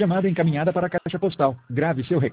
Chamada encaminhada para a caixa postal. Grave seu recado.